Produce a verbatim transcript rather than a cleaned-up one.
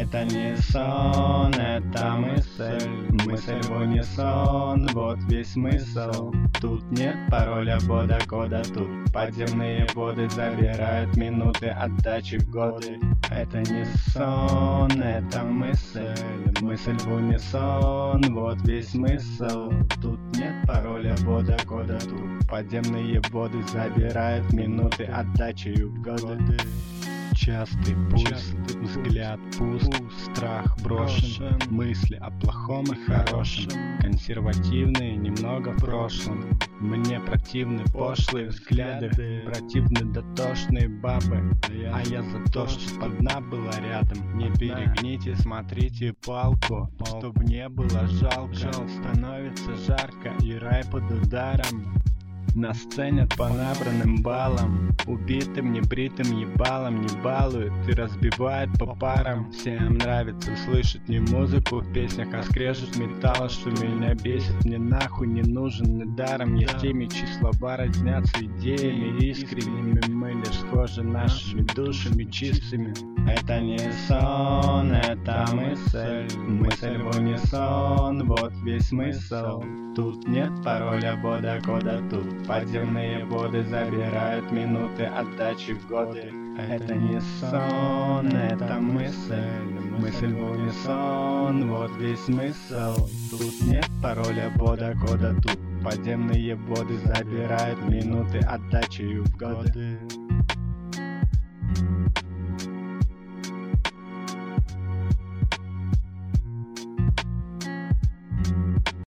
Это не сон, это мысль. Мысль в унисон, вот весь смысл. Тут нет пароля, бода, кода. Тут подземные воды забирают минуты отдачи в годы. Это не сон, это мысль. Мысль в унисон, вот весь смысл. Тут нет пароля, бода, кода. Тут подземные воды забирают минуты отдачи в годы. Частый пульс, взгляд пуст, страх брошен, мысли о плохом и хорошем, консервативные, немного в прошлом. Мне противны пошлые взгляды, противны дотошные бабы, а я за то, что одна была рядом. Не перегните, смотрите палку, чтоб не было жалко. Становится жарко и рай под ударом. Нас ценят по набранным баллам, убитым, небритым ебалом не балуют и разбивают по парам. Всем нравится слышать не музыку в песнях, а скрежет металла, что меня бесит. Мне нахуй не нужен и даром. Есть темы, чьи слова разнятся идеями искренними. Мы лишь схожи нашими душами чистыми. Это не сон, это мысль. Мысль в унисон, вот весь смысл. Тут нет пароля, бода, кода. Тут подземные воды забирают минуты отдачи в годы. Это не сон, это мысль. Мысль в унисон, вот весь смысл. Тут нет пароля, бода, кода. Тут подземные воды забирают минуты отдачи в годы.